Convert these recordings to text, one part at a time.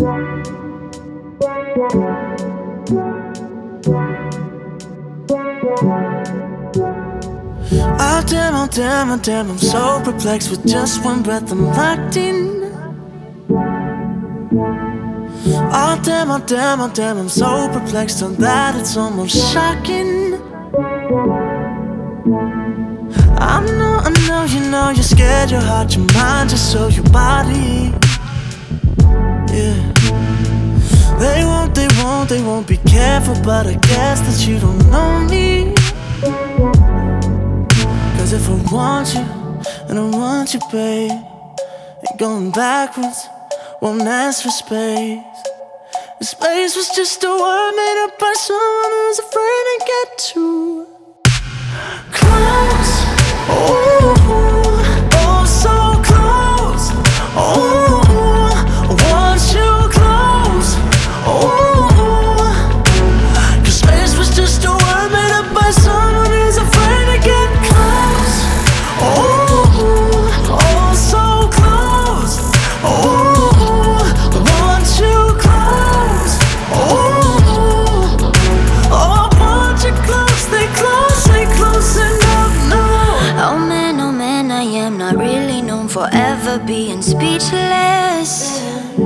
Oh damn, oh damn, I'm so perplexed. With just one breath I'm locked in. Oh damn, oh damn, oh damn, I'm so perplexed on that it's almost shocking. I know, you know, you're scared, your heart, your mind, just so your body. Yeah. They won't be careful, but I guess that you don't know me. Cause if I want you, and I want you, babe, ain't going backwards, won't ask for space. The space was just a word made up by someone who's afraid to get too close. Oh, oh, so close. Oh, I want you close. Oh, cause space was just a word made up by someone who's afraid to get close. Oh, oh, so close. Oh, I want you close. Oh, I want you close. Stay close enough now. Oh man, I am not really known for ever being speechless.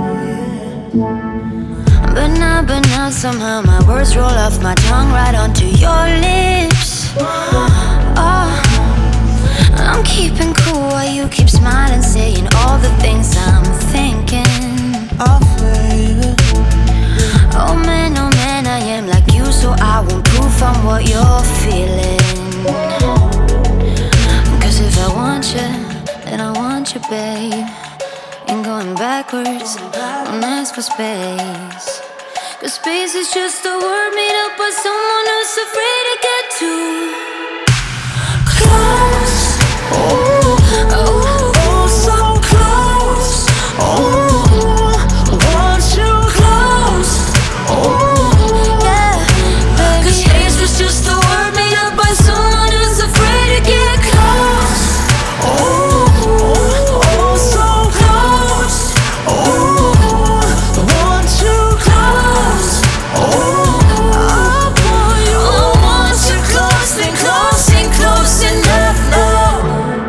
But now somehow my words roll off my tongue right onto your lips. Oh, I'm keeping cool while you keep smiling, saying all the things I'm thinking. Oh, baby. Oh man, I am like you, so I won't proof on what you're feeling. Cause if I want you, then I want you, babe. Ain't going backwards, don't ask for space. Cause space is just a word made up by someone who's afraid to get too close. Oh, oh, oh, so close. Oh, I want you close. Oh, Yeah, baby. cause space was just a word made up by someone who's afraid to get close. Oh, oh, so close. Oh, I want you close. Oh, I want you close. Stay close enough now.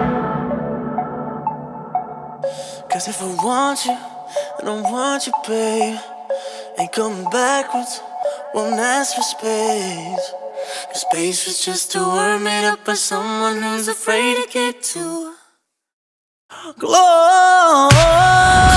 Cause if I want you, I don't want you, babe. Ain't coming backwards, won't ask for space. Cause space was just a word made up by someone who's afraid to get too close.